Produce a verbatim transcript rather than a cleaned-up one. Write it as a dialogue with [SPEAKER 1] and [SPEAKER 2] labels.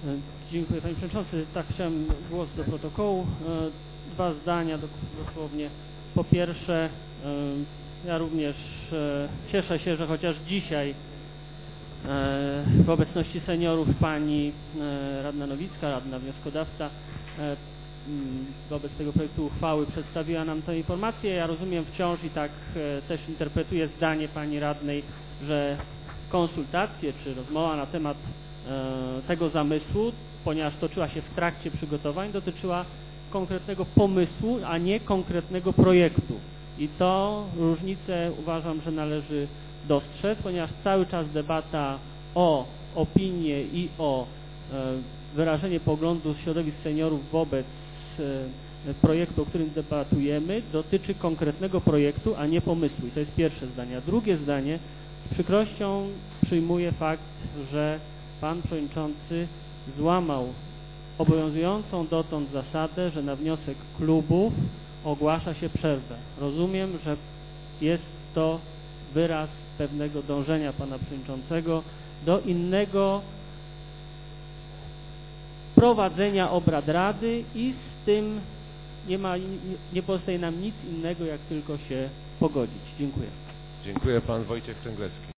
[SPEAKER 1] Dziękuję, panie przewodniczący. Tak, chciałem głos do protokołu. Dwa zdania dosłownie. Po pierwsze, ja również cieszę się, że chociaż dzisiaj w obecności seniorów pani radna Nowicka, radna wnioskodawca wobec tego projektu uchwały przedstawiła nam tę informację. Ja rozumiem wciąż i tak też interpretuję zdanie pani radnej, że konsultacje czy rozmowa na temat tego zamysłu, ponieważ toczyła się w trakcie przygotowań, dotyczyła konkretnego pomysłu, a nie konkretnego projektu. I to różnicę uważam, że należy dostrzec, ponieważ cały czas debata o opinię i o wyrażenie poglądu środowisk seniorów wobec projektu, o którym debatujemy, dotyczy konkretnego projektu, a nie pomysłu. I to jest pierwsze zdanie. A drugie zdanie, z przykrością przyjmuję fakt, że pan przewodniczący złamał obowiązującą dotąd zasadę, że na wniosek klubów ogłasza się przerwę. Rozumiem, że jest to wyraz pewnego dążenia pana przewodniczącego do innego prowadzenia obrad Rady i z tym nie ma, nie, nie pozostaje nam nic innego, jak tylko się pogodzić. Dziękuję.
[SPEAKER 2] Dziękuję. Pan Wojciech Cęglecki.